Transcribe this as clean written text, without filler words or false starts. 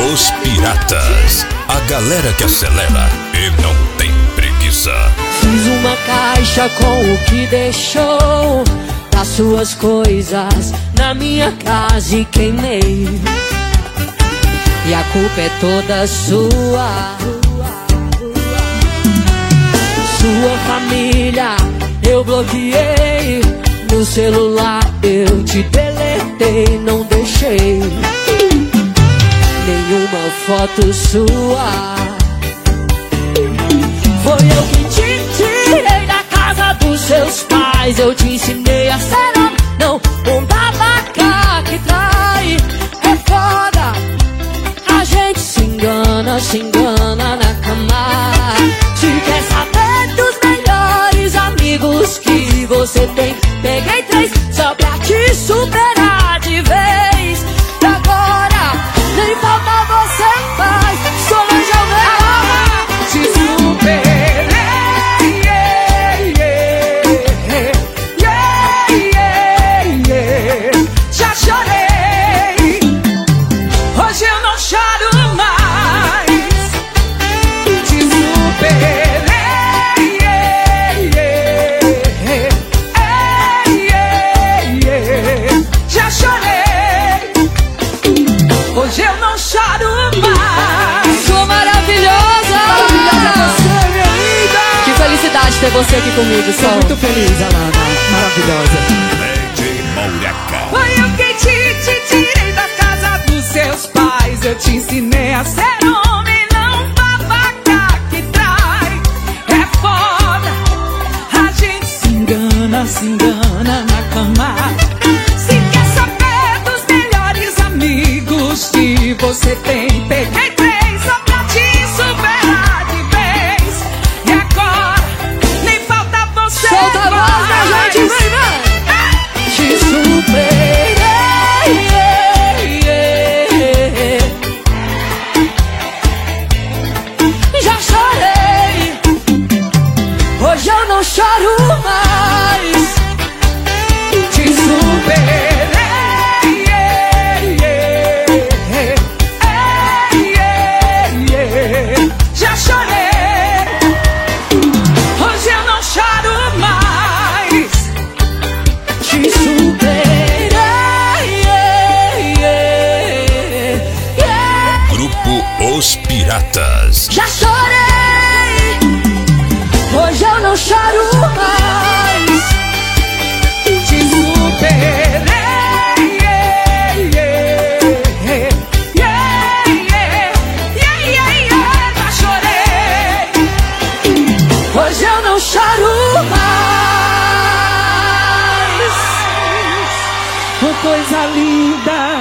Os Piratas, a galera que acelera e não tem preguiça. Fiz uma caixa com o que deixou das suas coisas na minha casa e queimei. E a culpa é toda sua. Sua família eu bloqueei, no celular eu te deletei, não deixei nenhuma foto sua. Foi eu que te tirei da casa dos seus pais, eu te ensinei a ser homem, não um babaca que trai. É foda, a gente se engana na cama. Se quer saber dos melhores amigos que você tem, peguei 3 só pra te superar de vez. E agora nem falta você mais, Solange Almeida. Te superei, já chorei, hoje eu não choro mais. Te superei, já chorei, hoje eu não choro mais. Sua maravilhosa! Maravilhosa você, minha linda! Que felicidade ter você aqui comigo, Sol. Muito feliz, Alana, maravilhosa. Foi eu que te tirei da casa dos seus pais, eu te ensinei a ser homem, não babaca que trai. É foda, a gente se engana na cama. Se quer saber dos melhores amigos que você tem, peguei 3 só pra te superar de vez. E agora nem falta você. Solta a voz da gente, vem, vem. Te superei, já chorei, hoje eu não choro mais. Te superei, já chorei, hoje eu não choro mais. Te superei, Grupo Os Piratas. já chorei, hoje eu não choro mais. Te superei, já chorei, hoje eu não choro mais. Uma coisa linda.